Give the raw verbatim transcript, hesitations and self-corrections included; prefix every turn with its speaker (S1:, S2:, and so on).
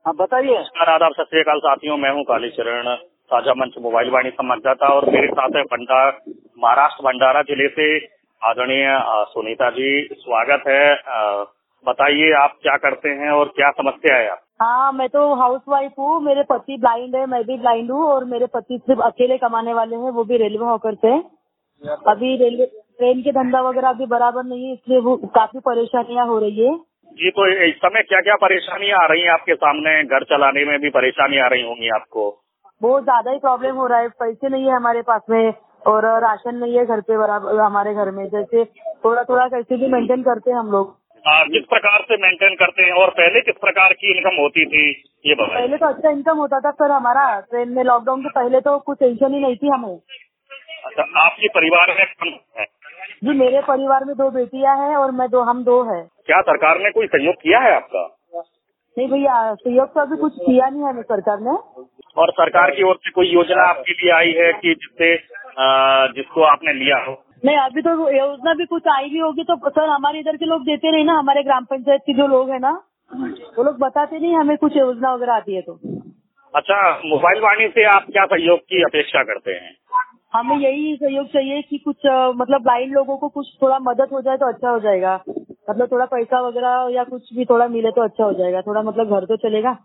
S1: हाँ बताइए।
S2: नमस्कार, आदाब, सत श्री अकाल साथियों। मैं हूँ कालीचरण, साझा मंच मोबाइल वाणी संवाददाता, और मेरे साथ है भंडार महाराष्ट्र भंडारा जिले से आदरणीय सुनीता जी। स्वागत है। बताइए आप क्या करते हैं और क्या समस्या है आप?
S3: हाँ, मैं तो हाउस वाइफ हूँ। मेरे पति ब्लाइंड है, मैं भी ब्लाइंड हूँ, और मेरे पति सिर्फ अकेले कमाने वाले हैं, वो भी रेलवे हॉकर से। अभी रेलवे ट्रेन के धंधा वगैरह अभी बराबर नहीं है, इसलिए वो काफी परेशानियां हो रही है
S2: जी। तो इस समय क्या क्या परेशानियां आ रही हैं आपके सामने? घर चलाने में भी परेशानी आ रही होंगी आपको।
S3: बहुत ज्यादा ही प्रॉब्लम हो रहा है। पैसे नहीं है हमारे पास में, और राशन नहीं है घर पे बराबर हमारे घर में। जैसे थोड़ा थोड़ा कैसे भी मेंटेन करते हैं हम लोग।
S2: आप किस प्रकार से मेंटेन करते हैं और पहले किस प्रकार की इनकम होती थी, ये बताइए।
S3: पहले तो अच्छा इनकम होता था सर हमारा। ट्रेन में लॉकडाउन के पहले तो कुछ टेंशन ही नहीं थी हमें।
S2: अच्छा, आपके परिवार में कौन है?
S3: जी, मेरे परिवार में दो बेटियां हैं और मैं दो हम दो है।
S2: क्या सरकार ने कोई सहयोग किया है आपका?
S3: नहीं भैया, सहयोग तो अभी कुछ किया नहीं है हमें सरकार ने।
S2: और सरकार की ओर से कोई योजना आपके लिए आई है कि जिससे जिसको आपने लिया हो?
S3: नहीं, अभी तो योजना भी कुछ आई भी होगी तो सर हमारे इधर के लोग देते नहीं ना। हमारे ग्राम पंचायत के जो लोग हैं ना, वो लोग बताते नहीं हमें कुछ योजना वगैरह आती है तो।
S2: अच्छा, मोबाइल वाणी से आप क्या सहयोग की अपेक्षा करते हैं?
S3: हमें यही सहयोग चाहिए कि कुछ मतलब ब्लाइंड लोगों को कुछ थोड़ा मदद हो जाए तो अच्छा हो जाएगा। मतलब थोड़ा पैसा वगैरह या कुछ भी थोड़ा मिले तो अच्छा हो जाएगा। थोड़ा मतलब घर तो चलेगा।